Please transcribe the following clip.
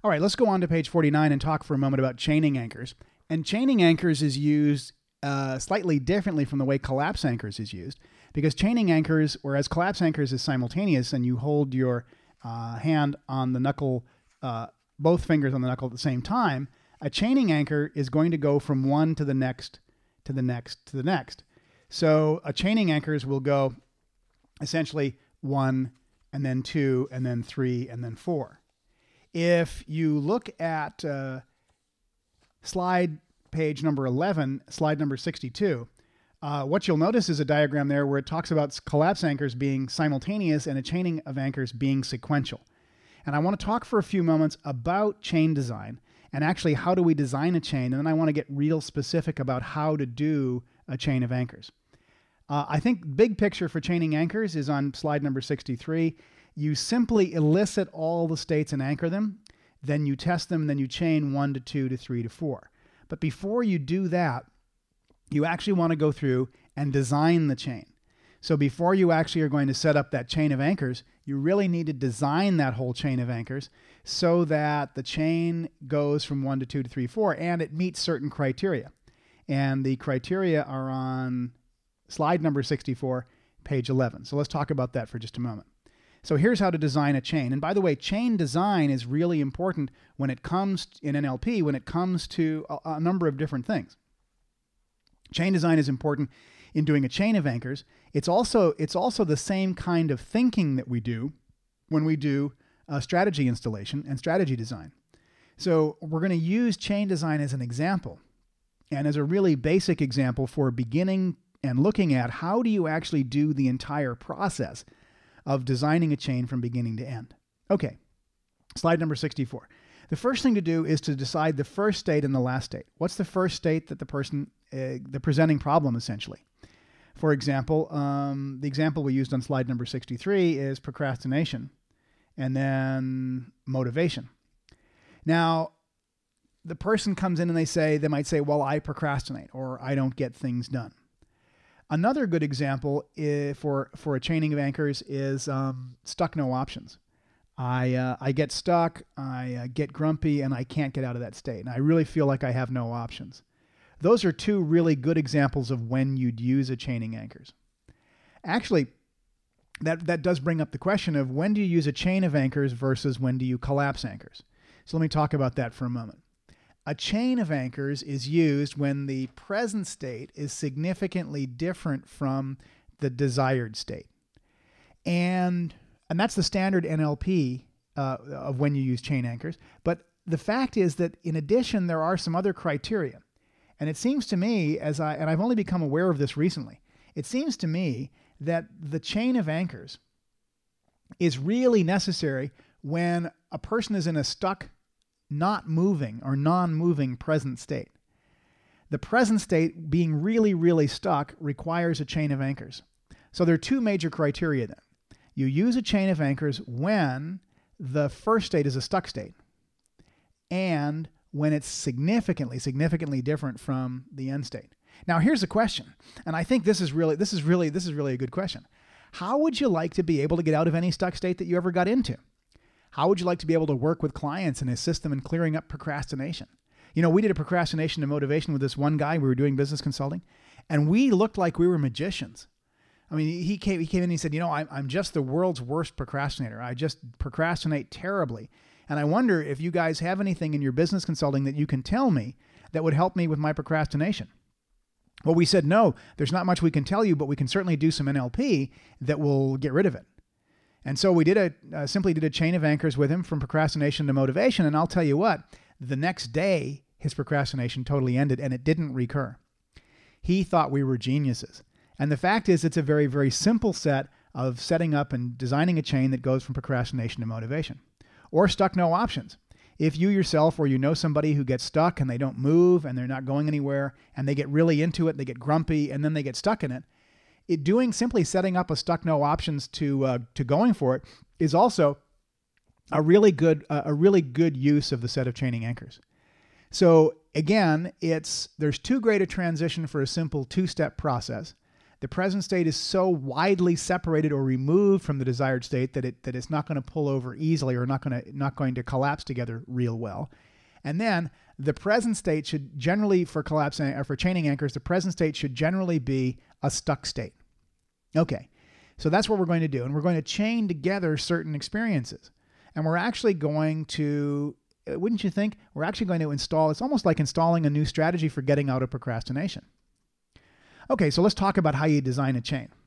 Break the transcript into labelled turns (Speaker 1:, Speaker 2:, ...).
Speaker 1: All right, let's go on to page 49 and talk for a moment about chaining anchors. And chaining anchors is used slightly differently from the way collapse anchors is used, because chaining anchors, whereas collapse anchors is simultaneous and you hold your hand on the knuckle, both fingers on the knuckle at the same time, a chaining anchor is going to go from one to the next, to the next, to the next. So a chaining anchors will go essentially 1 and then 2 and then 3 and then 4. If you look at slide page number 11, slide number 62, what you'll notice is a diagram there where it talks about collapse anchors being simultaneous and a chaining of anchors being sequential. And I want to talk for a few moments about chain design and actually how do we design a chain. And then I want to get real specific about how to do a chain of anchors. I think big picture for chaining anchors is on slide number 63. You simply elicit all the states and anchor them. Then you test them, and then you chain 1 to 2 to 3 to 4. But before you do that, you actually want to go through and design the chain. So before you actually are going to set up that chain of anchors, you really need to design that whole chain of anchors so that the chain goes from 1 to 2 to 3, 4, and it meets certain criteria. And the criteria are on slide number 64, page 11. So let's talk about that for just a moment. So here's how to design a chain. And by the way, chain design is really important when it comes in NLP, when it comes to a number of different things. Chain design is important in doing a chain of anchors. It's also the same kind of thinking that we do when we do strategy installation and strategy design. So we're going to use chain design as an example and as a really basic example for beginning and looking at how do you actually do the entire process of designing a chain from beginning to end. Okay, slide number 64. The first thing to do is to decide the first state and the last state. What's the first state that the presenting problem essentially? For example, the example we used on slide number 63 is procrastination and then motivation. Now, the person comes in and they might say, well, I procrastinate or I don't get things done. Another good example for a chaining of anchors is stuck no options. I get stuck, I get grumpy, and I can't get out of that state. And I really feel like I have no options. Those are two really good examples of when you'd use a chaining anchors. Actually, that does bring up the question of when do you use a chain of anchors versus when do you collapse anchors? So let me talk about that for a moment. A chain of anchors is used when the present state is significantly different from the desired state. And that's the standard NLP of when you use chain anchors. But the fact is that in addition, there are some other criteria. And it seems to me, and I've only become aware of this recently, it seems to me that the chain of anchors is really necessary when a person is in a stuck, not moving or non-moving present state. The present state being really, really stuck requires a chain of anchors. So there are two major criteria then. You use a chain of anchors when the first state is a stuck state and when it's significantly different from the end state. Now here's the question, and I think this is really a good question. How would you like to be able to get out of any stuck state that you ever got into? How would you like to be able to work with clients and assist them in clearing up procrastination? You know, we did a procrastination to motivation with this one guy. We were doing business consulting, and we looked like we were magicians. I mean, he came in and he said, you know, I'm just the world's worst procrastinator. I just procrastinate terribly. And I wonder if you guys have anything in your business consulting that you can tell me that would help me with my procrastination. Well, we said, no, there's not much we can tell you, but we can certainly do some NLP that will get rid of it. And so we simply did a chain of anchors with him from procrastination to motivation. And I'll tell you what, the next day, his procrastination totally ended and it didn't recur. He thought we were geniuses. And the fact is, it's a very, very simple set of setting up and designing a chain that goes from procrastination to motivation. Or stuck no options. If you yourself or you know somebody who gets stuck and they don't move and they're not going anywhere and they get really into it, they get grumpy and then they get stuck in it, simply setting up a stuck no options to going for it is also a really good use of the set of chaining anchors. So again, there's too great a transition for a simple two-step process the present state is so widely separated or removed from the desired state that it's not going to pull over easily or not going to collapse together real well. And then the present state should generally, for chaining anchors, the present state should generally be a stuck state. Okay, so that's what we're going to do. And we're going to chain together certain experiences. And we're actually going to, wouldn't you think, we're actually going to install, it's almost like installing a new strategy for getting out of procrastination. Okay, so let's talk about how you design a chain.